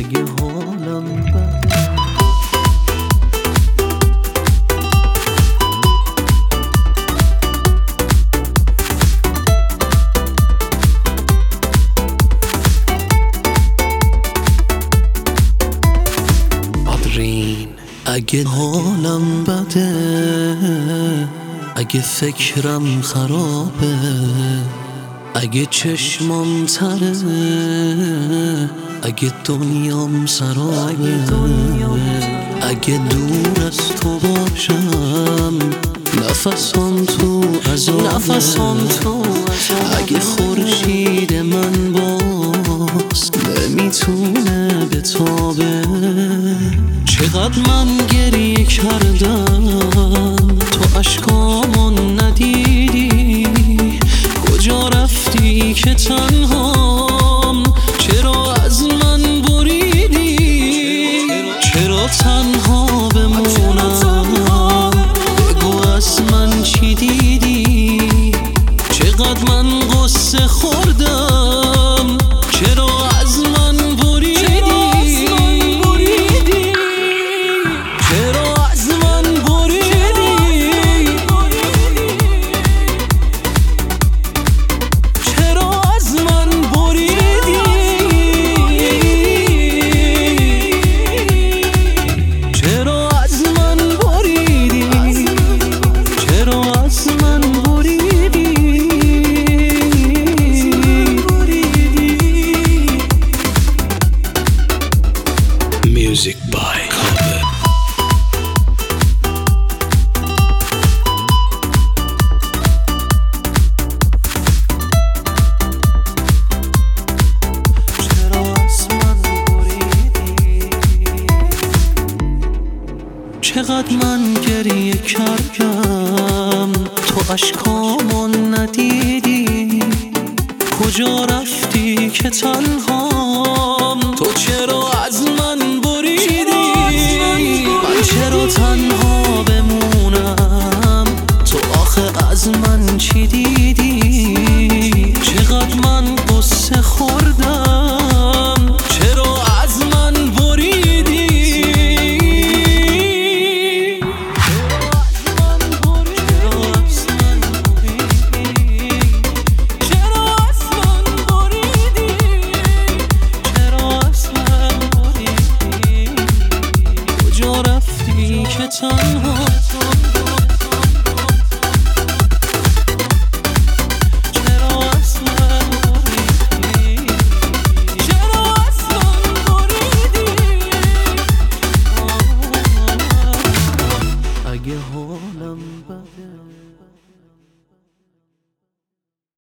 اگه حالم بده. اگه حالم بده، اگه فکرم خرابه، اگه چشمام تره، اگه دنیام سرابه، اگه دور از تو باشم نفسام تو عذابه، اگه خورشید من باز نمیتونه بتابه. چقدر من گریه کردم تو اشکامو ندیدی، کجا رفتی که تنهام، چرا از من بریدی، چرا تنها بمونم، بگو از من چی دیدی، چقدر من غصه خوردم، چرا از من بریدی، Music by Cover. چقدر من گریه کردم تو اشکامو ندیدی، کجا رفتی که تنهام، تو چرا از من بریدی، من چرا تنها بمونم، تو آخه از من چی دیدی، چقدر من غصه خوردم، چرا از من بریدی، کجا رفتی که تنها